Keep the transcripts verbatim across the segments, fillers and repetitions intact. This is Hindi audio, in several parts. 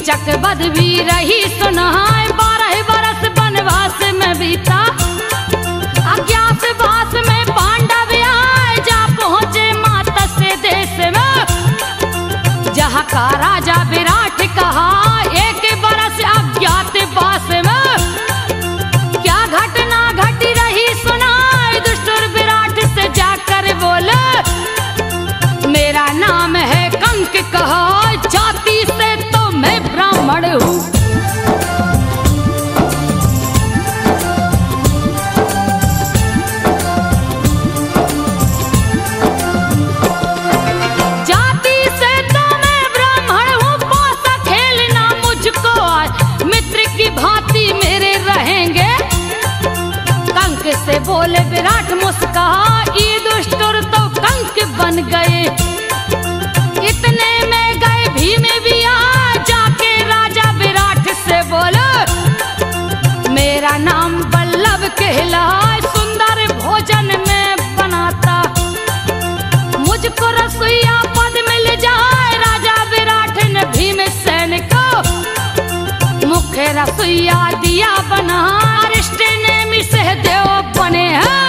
कीचक बद भी रही सुनाए, बारह बरस वनवास में बीता। अज्ञातवास में पांडव आए, जा पहुंचे मातस्य देश में, जहाँ का राजा विराट कहा एक बरस अज्ञातवास में। क्या घटना घटी रही सुनाए, दुष्ट विराट से जाकर बोले, मेरा नाम है कंक कहा, जाति से तो मैं ब्राह्मण हूँ। जाति से तो मैं ब्राह्मण हूँ, पासा खेलना मुझको आए, मित्र की भांति मेरे रहेंगे। कंक से बोले विराट मुस्कुराया, ये दुष्टुर तो कंक बन गए। इतने में गए भीम भी आ, जाके राजा विराट से बोलो, मेरा नाम वल्लभ कहलाए, सुंदर भोजन में बनाता, मुझको रसोईया पद मिल जाए। राजा विराट ने भीमसेन को मुख्य रसोईया दिया बना, अरिष्ट ने सहदेव बने हैं।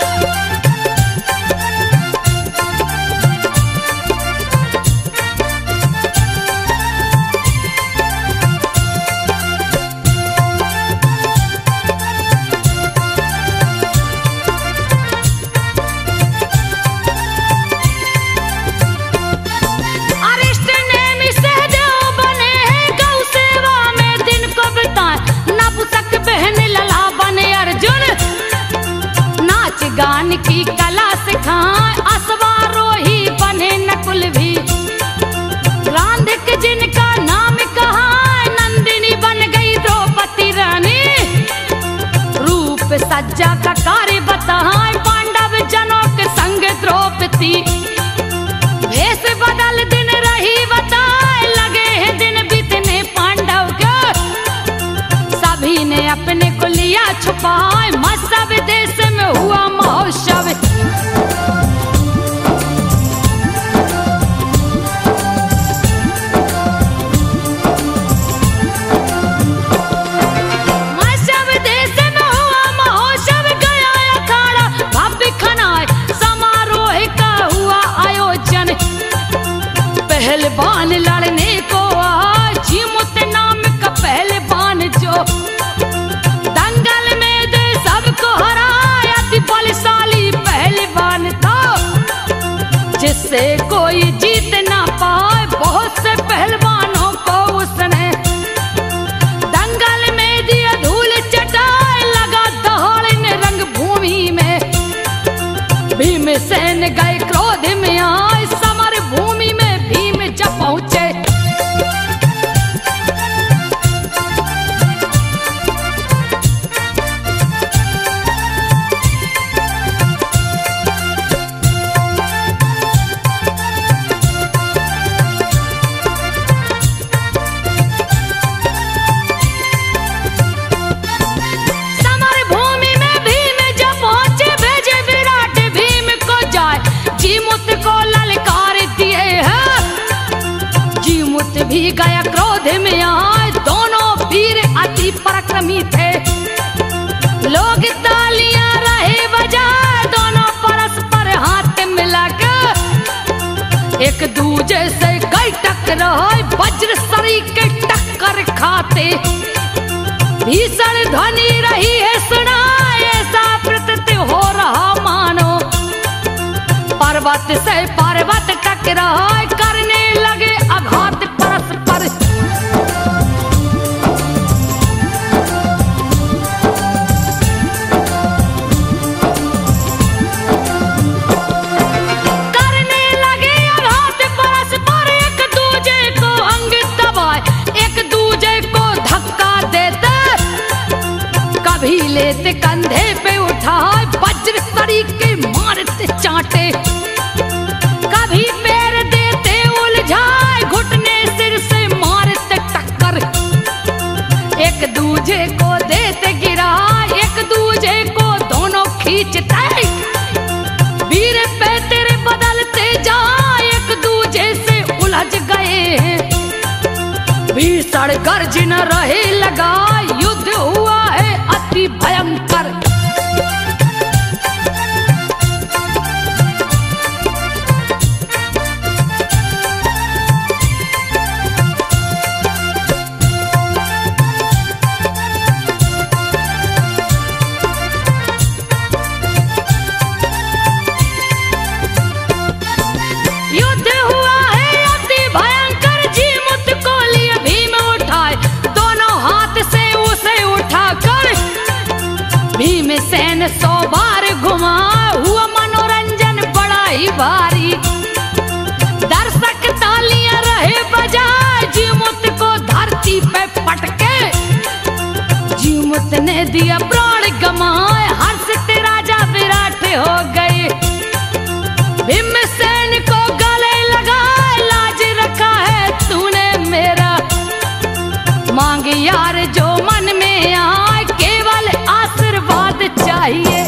गान की कला सिखाए, अश्वारोही बने नकुल भी। रांधिक जिनका नाम कहा, नंदिनी बन गई द्रौपदी रानी। रूप सज्जा का कार्य बताए, पांडव जनों के संग द्रौपदी। भेष बदल दिन रही बताए, लगे हैं दिन बीतने पांडव के। सभी ने अपने को लिया छुपाए, मत्स्य देश में हुआ महोत्सव। मत्स्य देश में हुआ महोत्सव, गया अखाड़ा भव्य खनाए, समारोह का हुआ आयोजन। पहलवान लड़ने को आ, जीमुत नाम का पहलवान जो, दंगल में दे सबको हराया, अति बलशाली पहलवान था, जिससे कोई जीत ना पाए। बहुत से पहलवानों को उसने दंगल में दिया धूल चटाए, लगा दहाड़ने रंग भूमि में। भीमसेन गए क्रोध में आए, समर भूमि में भीम जब पहुंचे। भी गया क्रोध में आए, दोनों वीर अति पराक्रमी थे। लोग तालियां रहे बजाए, दोनों परस्पर हाथ मिलाकर एक दूजे से कई टकराए, वज्र सरी के टक्कर खाते। भीषण ध्वनि रही है सुनाए, ऐसा प्रतीत हो रहा मानो पर्वत से पर्वत टकराए, करने लगे आघात परस्पर। करने लगे आघात परस्पर, एक दूजे को अंग दबाए, एक दूजे को धक्का देते, कभी लेते कंधे पे उठाए, वज्र सरी के मारते चांटे, कभी पैर देते उलझाए, घुटने सिर से मारते टक्कर, एक दूजे को देते गिरा, एक दूजे को दोनों खींचते, वीर पे तेरे बदलते जा, एक दूजे से उलझ गए हैं। भीषण गर्जन रहे लगा, युद्ध हुआ है अति भयंकर। भीमसेन सौ बार घुमा, हुआ मनोरंजन बड़ा ही भारी। दर्शक तालियां रहे बजाए, जीमूत को धरती पे पटके। जीमूत ने दिया प्राण गमाए, हर्ष से राजा विराट हो गए। भीमसेन को गले लगाए, लाज रखा है तूने मेरा। मांग यार जो मन में आए, केवल आशीर्वाद चाहिए।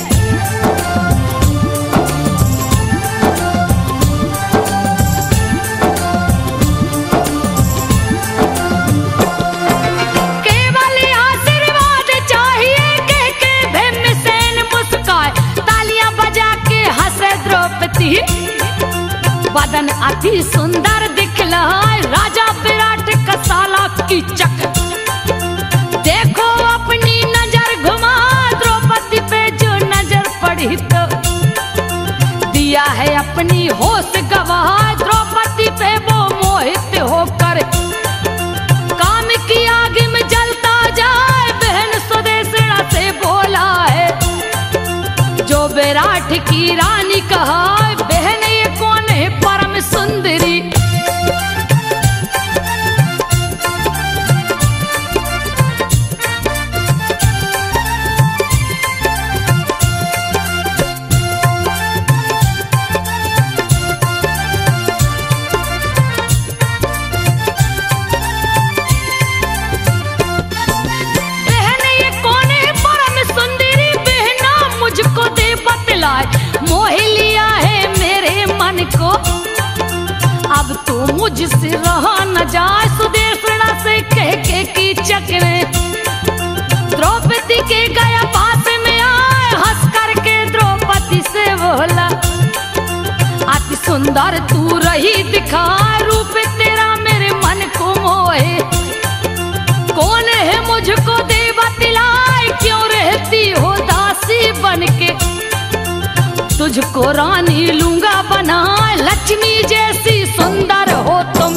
केवल आशीर्वाद चाहिए कह के भीमसेन मुस्काए, तालियां बजा के हंसे द्रौपदी। बदन अति सुंदर दिखलाए, राजा विराट का साला कीचक। देखो अपनी नजर घुमा, द्रौपदी पे जो नजर पड़ी तो दिया है अपनी होश गवा। द्रौपदी पे वो मोहित होकर काम की आग में जलता जाए। बहन सुदेशना से बोला है, जो विराट की रानी कहा, बहन ये कौन है परम सुंदरी। मोह लिया है मेरे मन को, अब तो मुझसे रहा न जाए। सुदेशना से कह के कीचक ने द्रौपदी के गया पास में आए। हंस करके द्रौपदी से बोला, अति सुंदर तू रही दिखा, रूप तेरा मेरे मन को मोहे। कौन है मुझको दे बतलाए, क्यों रहती हो दासी बनके। तुझको रानी लूंगा बना, लक्ष्मी जैसी सुंदर हो तुम।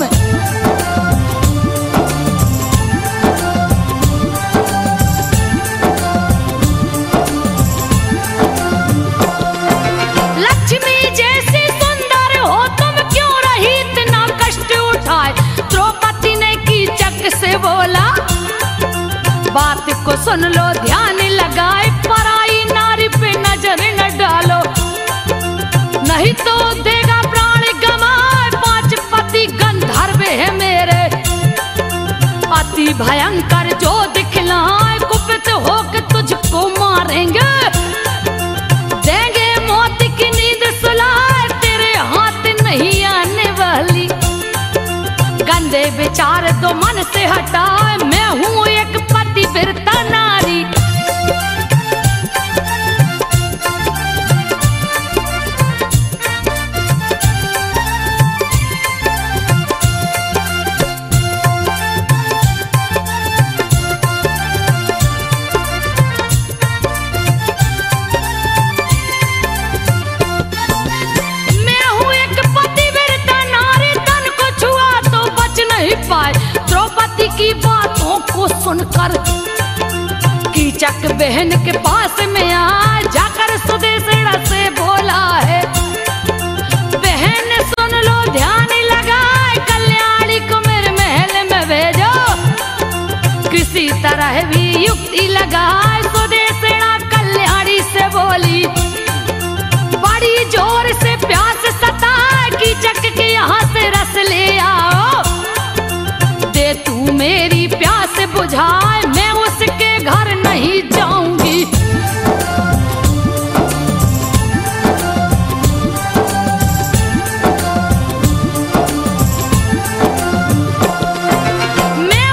लक्ष्मी जैसी सुंदर हो तुम, क्यों रही इतना कष्ट उठाए। द्रौपदी ने कीचक से बोला, बात को सुन लो ध्यान लगाए। पराई नारी पे नजर न डालो, नहीं तो देगा प्राण गमाए। पांच पति गंधर्व है मेरे, अति भयंकर जो दिखलाए। कुपित होकर तुझको मारेंगे, देंगे मौत की नींद सुलाए। तेरे हाथ नहीं आने वाली, गंदे विचार तो मन से हटाए। मैं हूँ एक पतिव्रता नारी। द्रौपदी की बातों को सुनकर कीचक बहन के पास में आ जाकर सुदेशना से बोला है, बहन सुन लो ध्यान लगाए। कल्याणी को मेरे महल में भेजो, किसी तरह भी युक्ति लगाए। सुदेशना कल्याणी से बोली, बड़ी जोर से प्यास सताए। कीचक के यहाँ से रस ले आओ, दे तू मेरी प्यास बुझाए। मैं उसके घर नहीं जाऊंगी। मैं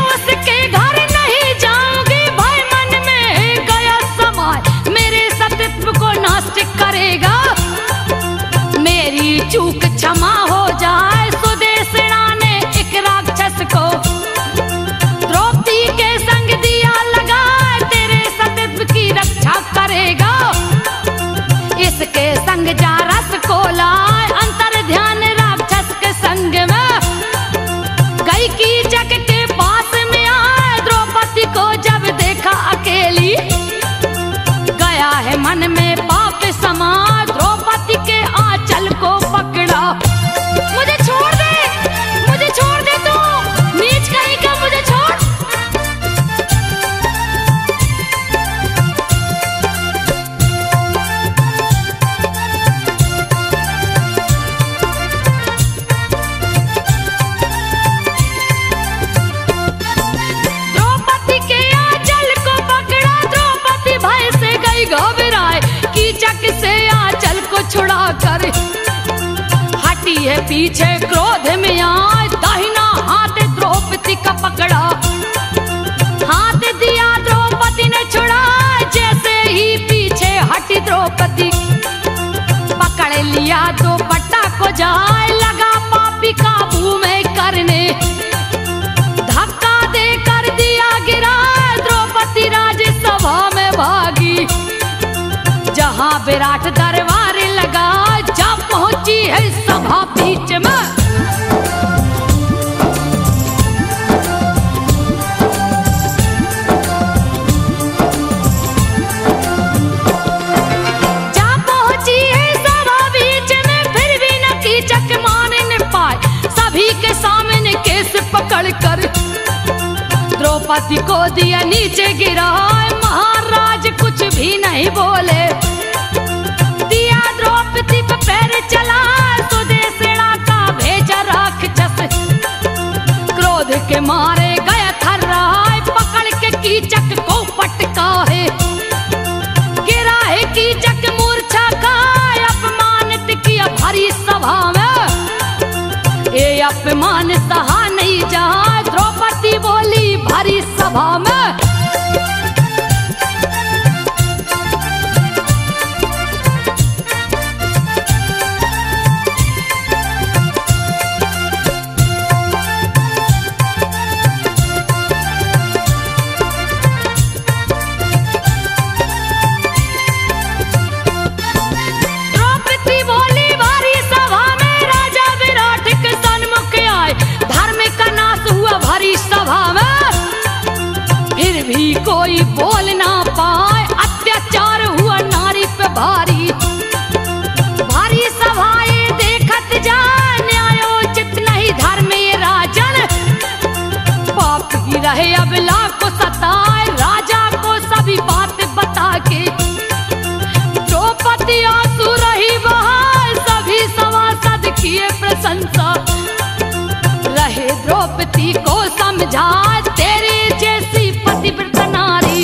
नाती है पीछे क्रोध में आए, दाहिना हाथ द्रौपदी का पकड़ा, हाथ दिया द्रौपदी ने छुड़ा, जैसे ही पीछे हटी द्रौपदी पकड़ लिया दुपट्टा को जाए, लगा पापी काबू में करने, धक्का दे कर दिया गिरा, द्रौपदी राजसभा में भागी, जहां विराट दरबार लगा, जा पहुंची है सभा बीच में। पकड़ कर द्रौपदी को दिया नीचे गिराए, महाराज कुछ भी नहीं बोले, दिया द्रौपदी पे पैर चला, सुदेशना का भेजा राक्षस, क्रोध के मारे गया थर्राए, पकड़ के कीचक को पटका है, गिरा है कीचक मूर्छा खाए, अपमानित किया भरी सभा में, ये अपमान सहा नहीं जा, द्रौपदी बोली भरी सभा में, द्रौपदी बोली भरी सभा में, राजा विराट के सन्मुख आए, धर्म का नाश हुआ भरी सभा में, फिर भी कोई बोल ना पाए, अत्याचार हुआ नारी पे भारी, भारी सभाएं देखत जा, न्यायोचित नहीं धर्म ये राजन, पाप ही रहे अबला को सताए, राजा को सभी बात बता के, द्रौपदी आंसू रही बहाए, सभी सभासद किए प्रशंसा, रहे द्रौपदी को समझा, तेरे जैसी पतिव्रत नारी,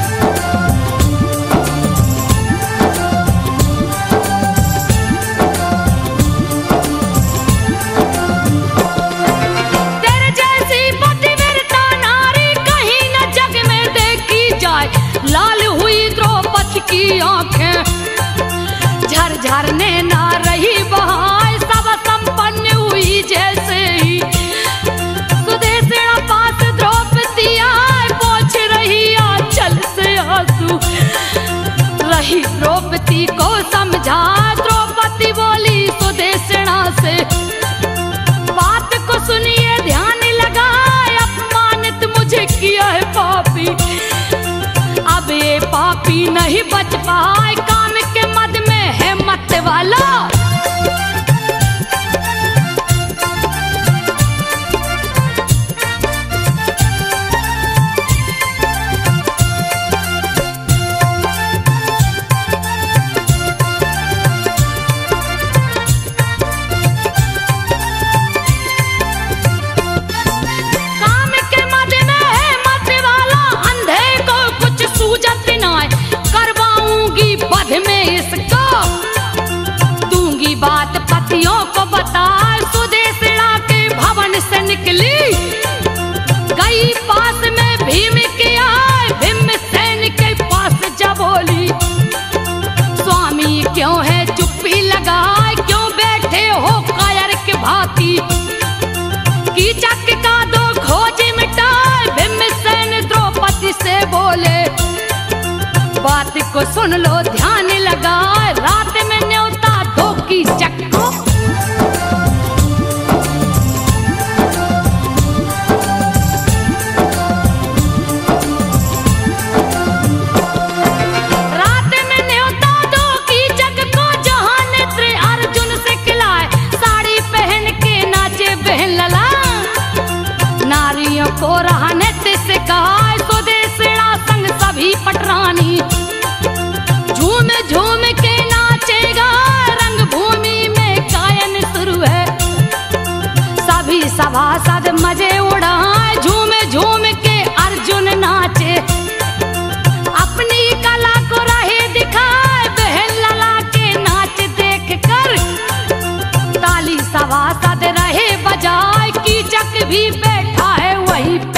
तेरे जैसी पतिव्रत नारी कहीं न जग में देखी जाए, लाल हुई द्रौपदी की आंखें, झरझर ने ना रही बहाए, सब संपन्न हुई जैसे ही, सुदेशना पास द्रौपदी आए, पोंछ रही आंचल से आंसू, रही द्रौपदी को समझा, द्रौपदी बोली सुदेशना से, बात को सुनिए ध्यान लगाए, अपमानित मुझे किया है पापी, अब ये पापी नहीं बच पाए, काम के मद में है मत वाला, काम के मद में है मत वाला, अंधे को कुछ सूझत नाय, करवाऊंगी बध में इसको, दूंगी बात पतियों को बता, सुदेशना के भवन से निकली, गई पास में भीम के आए, भीमसेन के पास जा बोली, स्वामी क्यों है चुप्पी लगाए, क्यों बैठे हो कायर के भांति, कीचक का दो खोज मिटाए, भीमसेन द्रौपदी से बोले, बात को सुन लो ध्यान लगाए, रात में न्योता दो कीचक को, रात में न्योता दो कीचक को, जहां नेत्र अर्जुन से खिलाए, साड़ी पहन के नाचे बहन लला, नारियों को रहने से कहा, सुदेशना संग सभी पटरानी, झूम झूम के नाचेगा, रंग भूमि में गायन शुरू है, सभी सभासद मजे उड़ाए, झूम झूम के अर्जुन नाचे, अपनी कला को राहे दिखाए, बहन लला के नाच देख कर ताली सभा भी बैठा है वहीं पे।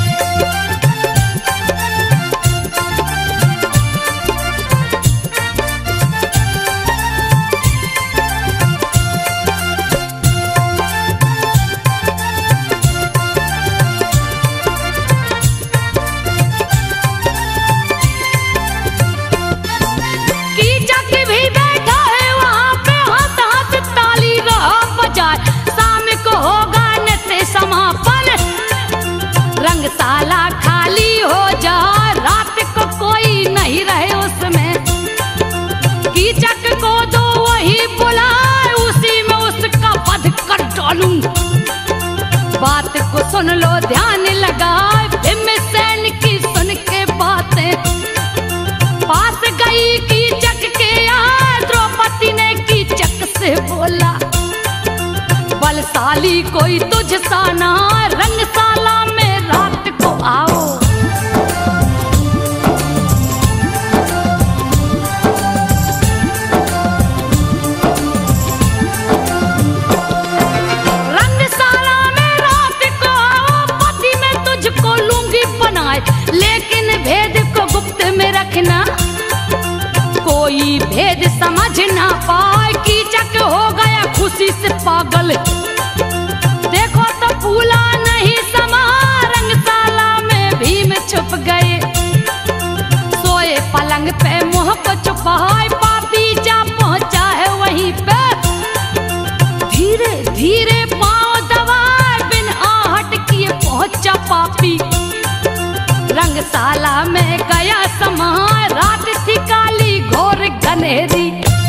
रंगशाला खाली हो जाए, रात को कोई नहीं रहे उसमें, कीचक को दो वही बुलाए, उसी में उसका वध कर डालूं। बात को सुन लो ध्यान लगाए, भीमसेन की सुन के बातें, पास गई कीचक के यार, द्रौपदी ने कीचक से बोला, बलशाली कोई तुझ सा ना, रंगशाला में रात को आओ। रंगशाला में रात को आओ, पति में तुझको लूंगी बनाए, लेकिन भेद को गुप्त में रखना, कोई भेद समझ ना पाए। कीचक हो गया खुशी से पागल, देखो तो भूला नहीं समा, रंगशाला में भीम छुप गए, सोए पलंग पे मुंह को छुपाए, पापी जा पहुंचा है वहीं पे, धीरे धीरे पांव दबाए, बिन आहट किए पहुंचा पापी, रंगशाला में गया समा, रात थी काली घोर घनेरी।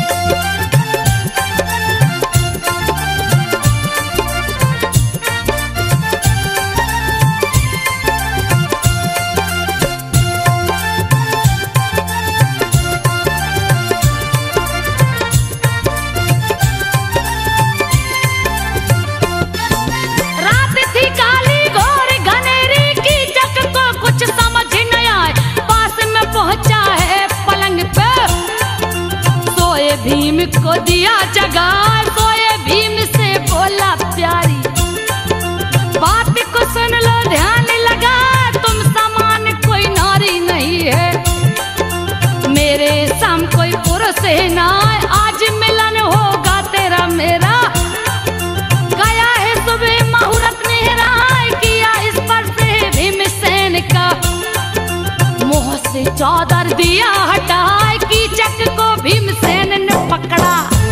भीम को दिया जगाए, सोए भीम से बोला प्यारी, बात को सुन लो ध्यान लगा, तुम समान कोई नारी नहीं है, मेरे साम कोई पुरुष है ना, आज मिलन होगा तेरा मेरा, गया है सुबह मुहूर्त मेहराय, किया इस पर से भीमसेन का, मुंह से चादर दिया हटाए, कीचक को भीमसेन ने पकड़ा।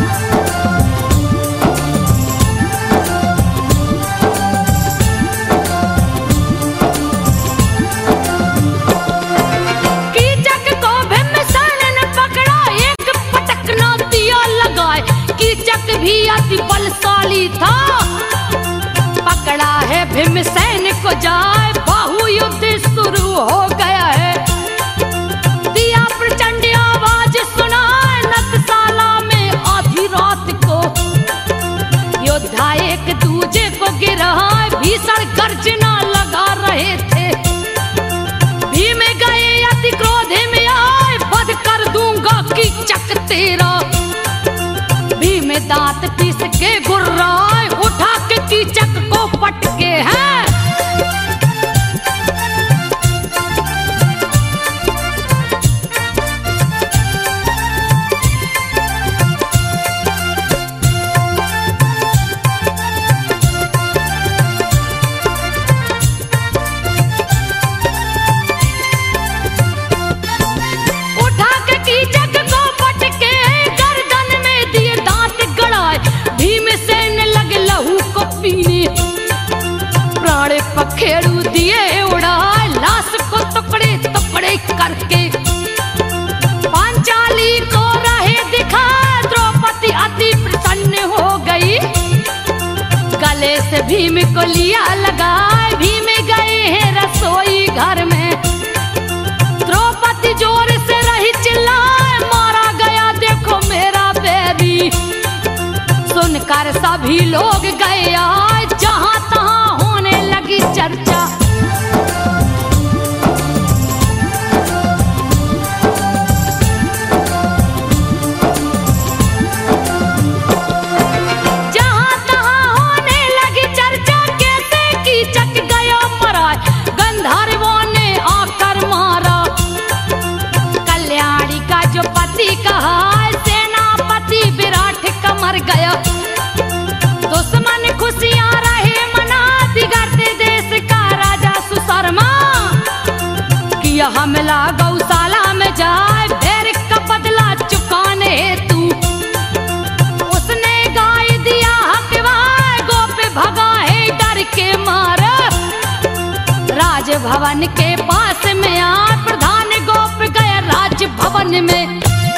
कीचक को भीमसेन ने पकड़ा, एक पटकना दिया लगाए, कीचक भी अति बलशाली था, पकड़ा है भीमसेन को जाए, बाहु युद्ध शुरू हो गया है, दिया प्रचंड आवाज सुना, नतशाला में आधी रात को, योद्धा एक दूजे को गिरा, भीषण गर्जना लगा रहे थे, भीम गए अति क्रोध में आए, वध कर दूंगा कीचक तेरा, भीम दांत पीस के गुर्राए, उठा के कीचक को पटके हैं। पखेड़ू दिए उड़ाए, लाश को टुकड़े टुकड़े करके, पांचाली को रहे दिखा, द्रौपदी अति प्रसन्न हो गई, गले से भीम को लिया लगाए, भीम गए हैं रसोई घर में, द्रौपदी जोर से रही चिल्लाए, मारा गया देखो मेरा बैरी, सुनकर सभी लोग गए आए, जहां तहां होने लगी चर्चा। जहां तहां होने लगी चर्चा, कैसे की हमला गौशाला में जाए बैर का बदला चुकाने तू। उसने गाय दिया हकवाए गोप भगा है डर के मार। राजभवन के पास में आ प्रधान गोप गया राजभवन में।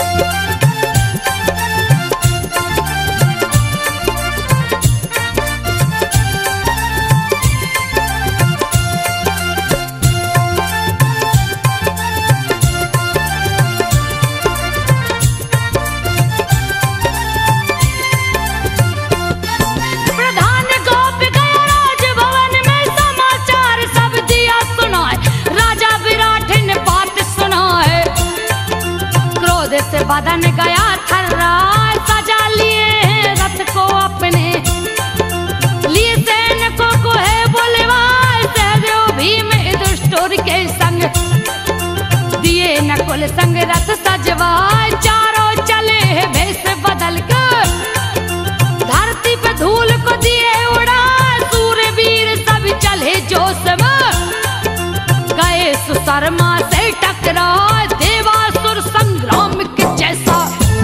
बदन गया थर्राए सजा लिए रथ को अपने लिए सैनिकों को है बोलेवाए सहदेव भीम दुष्टोर के संग दिए नकुल संग रथ सजवाए। चारों चले है भेष बदल कर धरती पे धूल को दिए उड़ाए। सूरवीर सब चले जोश में गए सुशर्मा से टकराए। देवासुर संग्राम के जैसा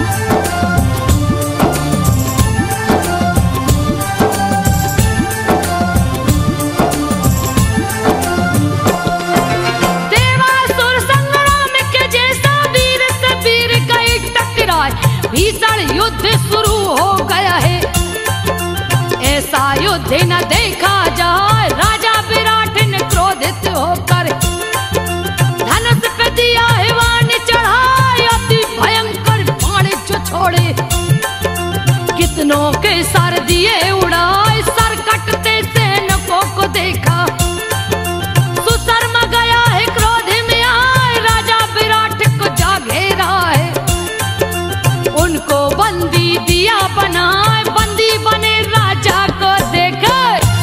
देवासुर संग्राम के जैसा वीर से वीर गए टकराए। भीषण युद्ध शुरू हो गया है ऐसा युद्ध न देखा जाए। राजा विराट ने क्रोधित होकर धनुष पे दिया है वाण चढ़ाए। अति भयंकर बाण जो छोड़े कितनों के सर दिए उड़ाए। सर कटते सैनिकों को देखा सुशर्मा गया है क्रोध में आए। राजा विराट को जा घेरा है उनको बंदी दिया बनाए। बंदी बने राजा को देखा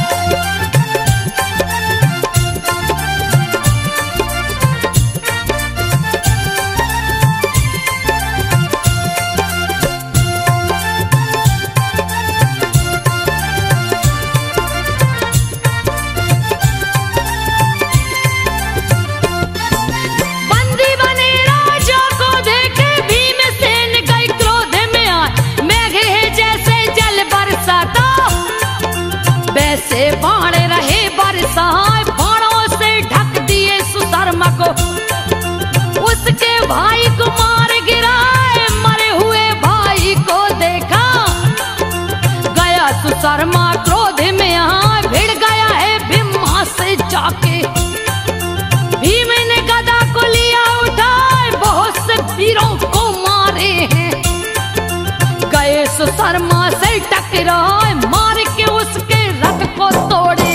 से बाण रहे बरसाए। बाणों से ढक दिए सुशर्मा को उसके भाई को मार गिराए। मरे हुए भाई को देखा गया सुशर्मा क्रोध में आए। भिड़ गया है भीमा से जाके भीम ने गदा को लिया उठाए। बहुत से वीरों को मारे हैं गए सुशर्मा से टकराए। मार के उसके रथ को तोड़े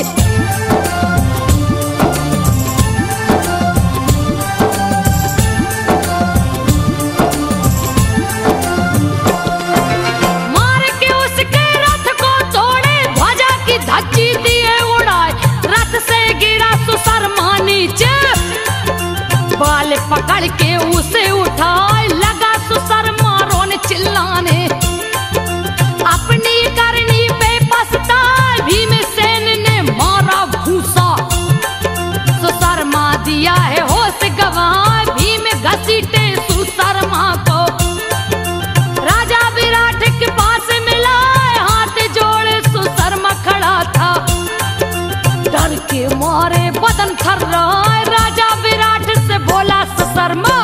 मार के उसके रथ को तोड़े। ध्वजा की धज्जी दिए उड़ाए। रथ से गिरा सुशर्मा नीचे बाल पकड़ के उसे उठाए। लगा सुशर्मा रोने चिल्लाने अपनी करनी पे पछताए। भीमसेन ने मारा भूसा सुशर्मा दिया है होश गंवाए। भीम घसीटे सुशर्मा को राजा विराट के पास मिलाए। हाथ जोड़े सुशर्मा खड़ा था डर के मारे बदन थर्राए। राजा विराट से बोला सुशर्मा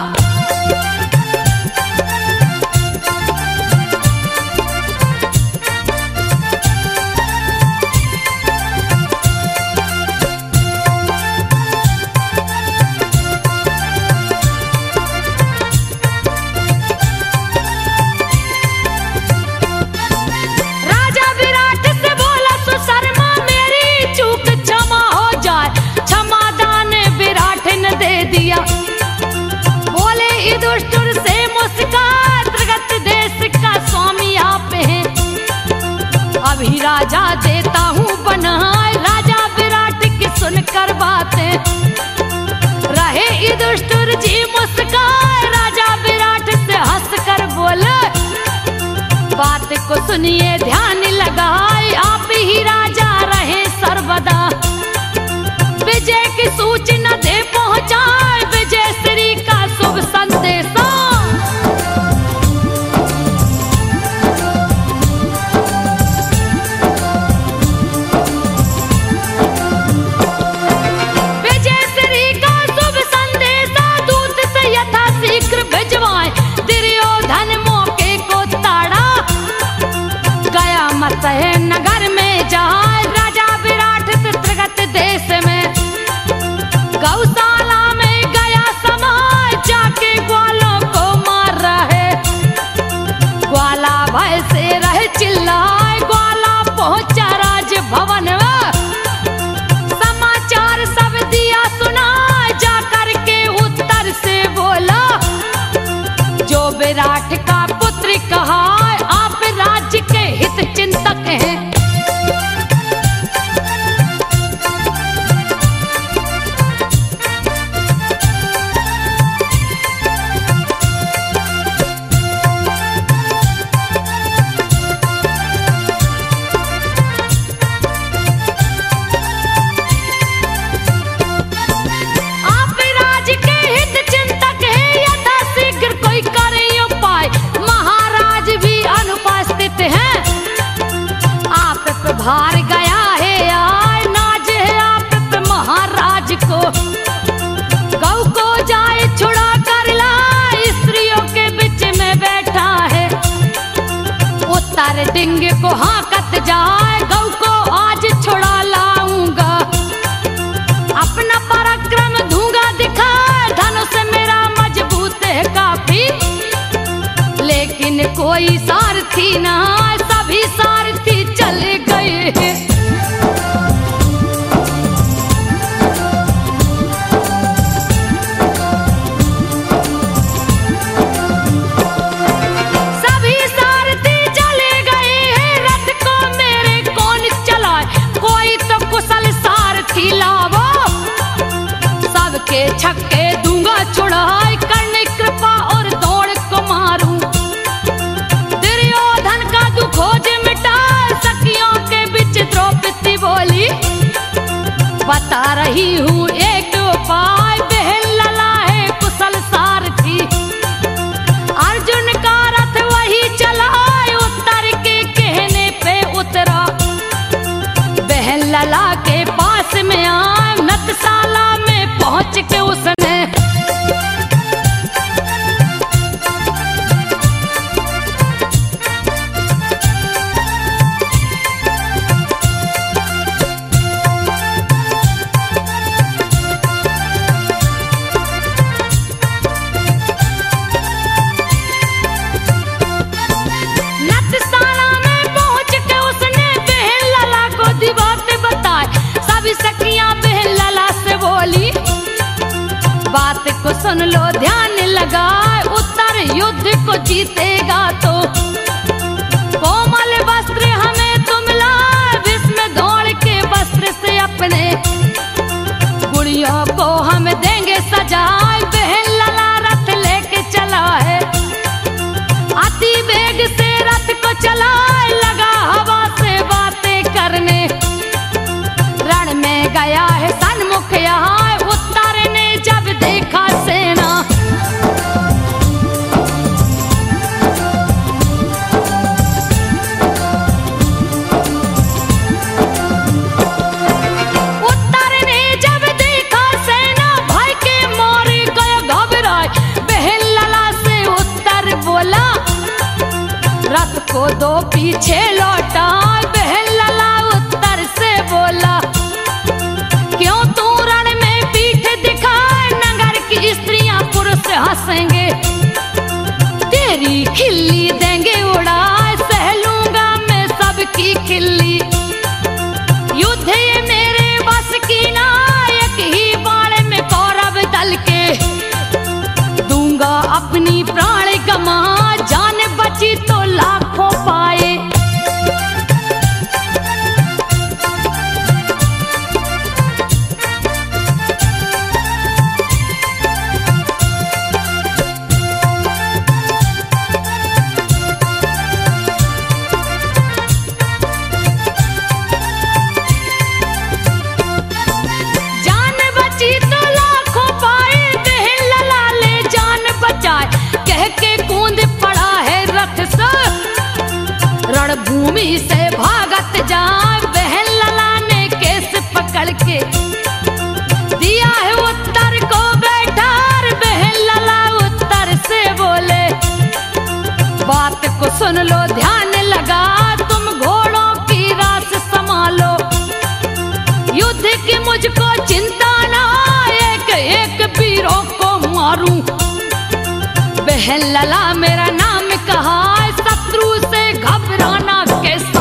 दुष्टुर से मुस्कान त्रिगत देश का स्वामी आप हैं। अभी राजा देता हूँ बनाए। राजा विराट की सुनकर बातें रहे दुष्टुर जी मुस्कान। राजा विराट से हंस कर बोले बात को सुनिए ध्यान लगाए। आप ही राजा रहे सर्वदा विजय की सूचना दे पहुँचाए। विजय जाए गौ को आज छुड़ा लाऊंगा, अपना पराक्रम दूंगा दिखाए, धनुष मेरा मजबूत है काफी, लेकिन कोई सारथी ना, सभी सारथी चले गए। सभी सारथी चले गए हैं, रथ को मेरे कौन चलाए, कोई तो कुशल सारथी लावो, सबके छक्के दूंगा छुड़ाए, करने कृपा और दौड़ को मारूं, दुर्योधन का दुखोज मिटा, सखियों के बीच द्रौपदी बोली, बता रही हूँ एक उपाय, बहन लला है कुशल सारथी, अर्जुन का रथ वही चलाए, उत्तर के कहने पे उतरा, बहन लला के पास में आए, नतशाला में पहुंच के उसने नतशाला में पहुंच के उसने बहन लला को दी बातें बताए, सभी सखियां बहन लला से बोली, बात को सुन लो ध्यान लगाए, उत्तर युद्ध को जीतेगा तो कोमल वस्त्र हमें तुम लाए, भीष्म दौड़ के वस्त्र से अपने गुड़ियों को हम देंगे सजाए, बहन लला रथ लेके चला है, अति वेग से रथ को चलाए, लगा हवा से बातें करने, रण में गया है सन्मुख यहाँ, उत्तर ने जब देखा सेना, उत्तर ने जब देखा सेना, भय के मारे गए घबराए, बहन लला से उत्तर बोला, रथ को दो पीछे लौटा, बहन लला उत्तर से बोला, क्यों तू रण में पीठ दिखाए, नगर की स्त्रियां पुरुष हंसेंगे, तेरी खिल्ली देंगे उड़ाए, सह लूंगा मैं सबकी खिल्ली, युद्ध ये मेरे बस की नायक ही बाण में कौरव दल के, दूंगा अपनी प्राण गमा, जान बची तो लाखों पाए। जान बची तो लाखों पाए, बहन लला ले जान बचाए, कह के कूद पड़ा है रथ से, रणभूमि से भागत जाए, बहन लला ने केस पकड़ के दिया है उत्तर को बैठार, बहन लला उत्तर से बोले, बात को सुन लो ध्यान लगा, तुम घोड़ों की रास संभालो, युद्ध की मुझको चिंता ना, एक एक वीरों को मारूं, बहन लला मेरा नाम कहा, शत्रु से घबराना कैसा,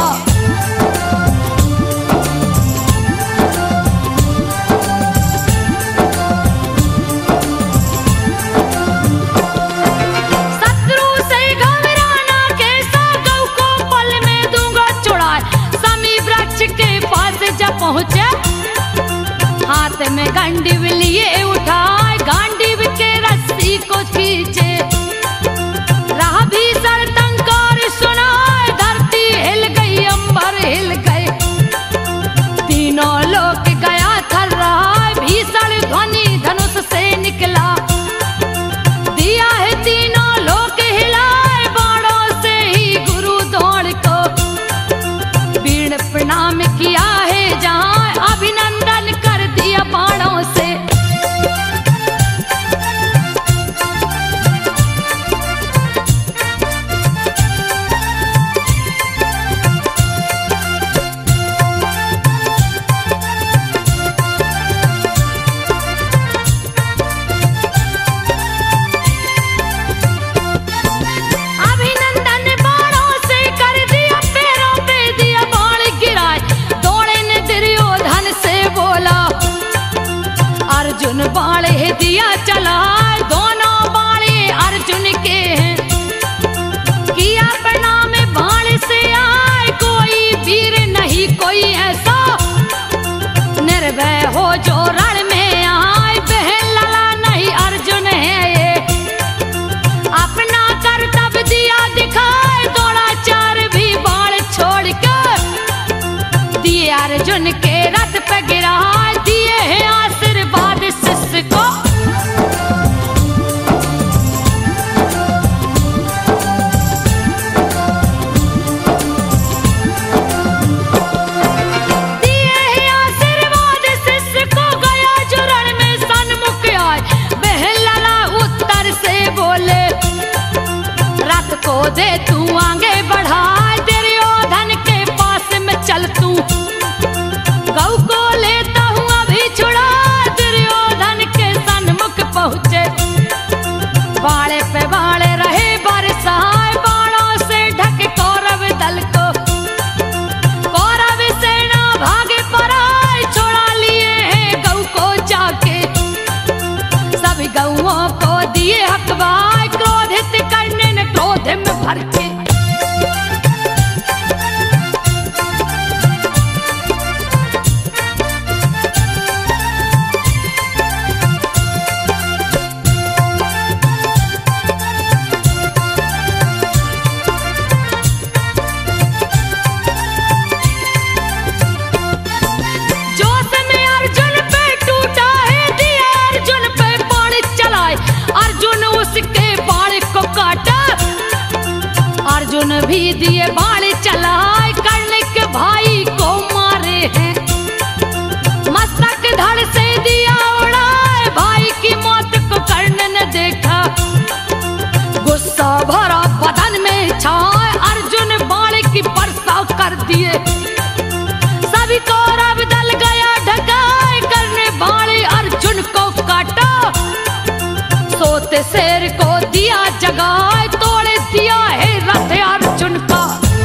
शत्रु से घबराना कैसा, गौ को पल में दूंगा छुड़ाए, समी वृक्ष के पास जब पहुंचे, हाथ में गांडीव लिए उठाए, गांडीव के रस्सी को खींचे, रहा भीषण टंकार सुनाए, धरती हिल गई अंबर हिल गए, तीनों लोक गया थर रहा, भीषण ध्वनि धनुष से निकला, दिया है तीनों लोक हिलाए, बाणों से ही गुरु दौड़ को, बीण प्रणाम किया है जहाँ, अभिनंदन कर दिया बाणों से, को दे तू आगे बढ़ा, दुर्योधन के पास में चल तू, गौ को लेता हूँ अभी छुड़ा। दुर्योधन के सन्मुख पहुँचे, बाड़े पे बाड़े रहे बरसाए, बाणों से ढके कौरव दल को, कौरव सेना भागे पराए, छोड़ा लिए हैं गौ को जाके, सभी गौओं को दिए हकवाए, क्रोधित करने ने क्रोध में भर के। जोश में अर्जुन पे टूटा है, दिया अर्जुन पे बाण चलाए, अर्जुन उसके बाण को काटा, अर्जुन भी दिए बाण चलाए, कर्ण के भाई को मारे हैं, मस्तक धड़ से दिया उड़ाए, भाई की मौत को कर्ण ने देखा, गुस्सा भरा बदन में छाए, अर्जुन बाण की वर्षा कर दिए, सभी कौरव दल गया ढकाए, कर्ण बाण अर्जुन को काटा, सोते शेर को दिया जगाए, तोड़े दिया है रथ अर्जुन का।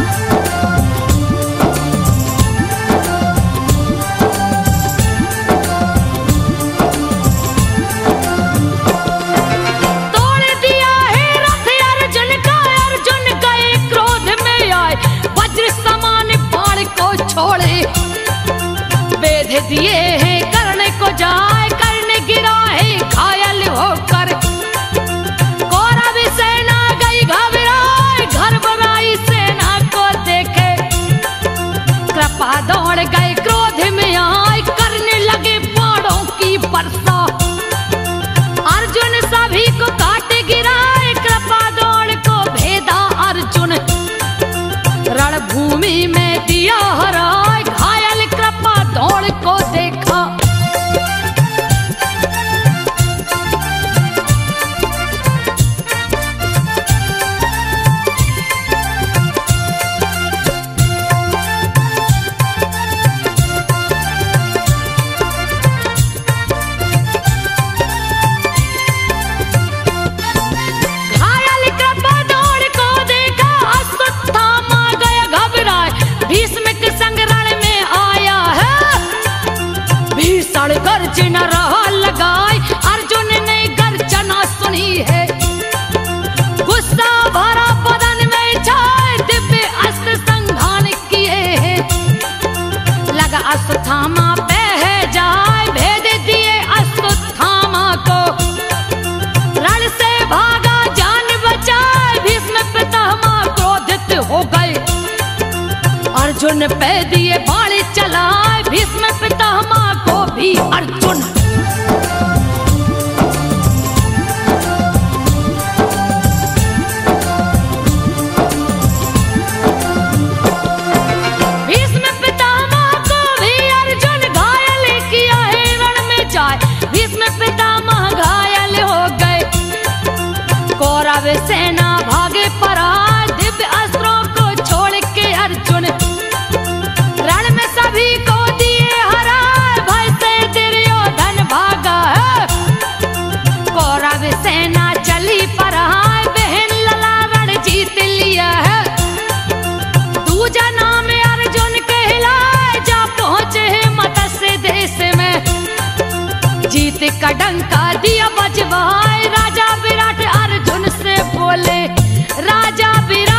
तोड़ दिया है रथ अर्जुन का, अर्जुन गए क्रोध में आए, वज्र समान बाण को छोड़े, बेध दिए हैं कर्ण को जाए, कर्ण गिरा है घायल होकर, कौरव सेना गई घबराए, घर बनाई सेना को देखे, कृपा दौड़ गए क्रोध में आए, करने लगे बाणों की वर्षा, अर्जुन सभी को काट गिराए, कृपा दौड़ को भेदा अर्जुन, रणभूमि में दिया हराए, घायल कृपा दौड़ को देखा। घायल कृपा दौड़ को देखा, अश्वत्थामा गया घबराए, भीष्म के संग रण में आया है, भीषण गर्जना रहा लगाए, अर्जुन ने गर्जना सुनी है, गुस्सा भरा बदन में छाए, दिव्य अस्त्र संधान किए हैं, लगा अश्वत्थामा पे है जाए, भेद दिए अश्वत्थामा को, रण से भागा जान बचाए, भीष्म पितामह क्रोधित हो गए, अर्जुन पे दिए बाण चलाए, भीष्म पितामह को भी अर्जुन। भीष्म पितामह को भी अर्जुन घायल किया है, रण में जाए, भीष्म पितामह घायल हो गए, कौरव सेना भागे पराए, दिव्य अस्त्रों को छोड़ के अर्जुन, रण में सभी को दिए हराए, भय से दुर्योधन भागा है, कौरव सेना चली पराए, बहन लला रण जीत लिया है, दूजा नाम अर्जुन कहलाए, जा पहुँचे हैं मत्स्य देश में, जीत का डंका दिया बजवाए, राजा विराट अर्जुन से बोले, राजा विराट